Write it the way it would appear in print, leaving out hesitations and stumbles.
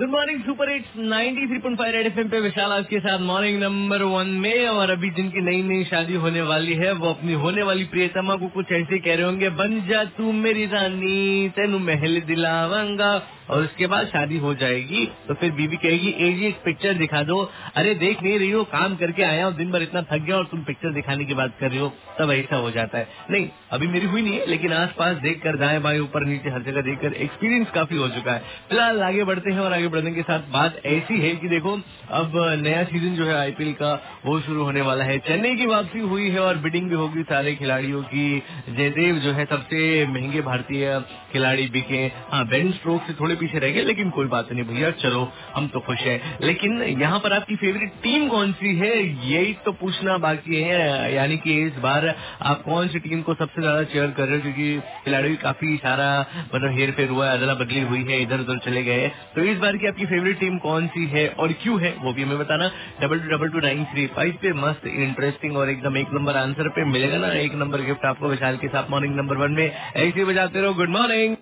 Good morning super hits 93.5 red FM पे विशाल आपके साथ मॉर्निंग नंबर 1 में। और अभी जिनकी नई नई शादी होने वाली है वो अपनी होने वाली प्रियतमा को कुछ ऐसे कह रहे होंगे, बन जा तू मेरी रानी तेनू महल दिलावांगा। और उसके बाद शादी हो जाएगी तो फिर बीवी कहेगी ए जी एक पिक्चर दिखा दो। अरे देख नहीं रही हो, काम करके आया हूँ, दिन भर इतना थक गया और तुम पिक्चर दिखाने की बात कर रही हो। तब ऐसा हो जाता है। नहीं अभी मेरी हुई नहीं है, लेकिन आसपास देखकर, दाएं बाएं ऊपर नीचे हर जगह देखकर एक्सपीरियंस काफी हो चुका है। फिलहाल आगे बढ़ते हैं और आगे बढ़ने के साथ बात ऐसी है कि देखो अब नया सीजन जो है आईपीएल का वो शुरू होने वाला है। चेन्नई की वापसी हुई है और बिडिंग भी होगी सारे खिलाड़ियों की। जयदेव जो है सबसे महंगे भारतीय खिलाड़ी बिके। हाँ बेन स्ट्रोक से थोड़े पीछे रह गए, लेकिन कोई बात नहीं भैया, चलो हम तो खुश हैं। लेकिन यहाँ पर आपकी फेवरेट टीम कौन सी है यही तो पूछना बाकी है। यानी कि इस बार आप कौन सी टीम को सबसे ज्यादा चेयर कर रहे हो, क्योंकि खिलाड़ी काफी सारा मतलब हेर फेर हुआ है, अदला बदली हुई है, इधर उधर चले गए। तो इस बार की आपकी फेवरेट टीम कौन सी है और क्यों है वो भी हमें बताना। 22222935 पे मस्त इंटरेस्टिंग और एकदम एक नंबर आंसर पे मिलेगा ना एक नंबर गिफ्ट आपको विशाल के साथ मॉर्निंग नंबर 1 में। ऐसे ही बजाते रहो। Good morning.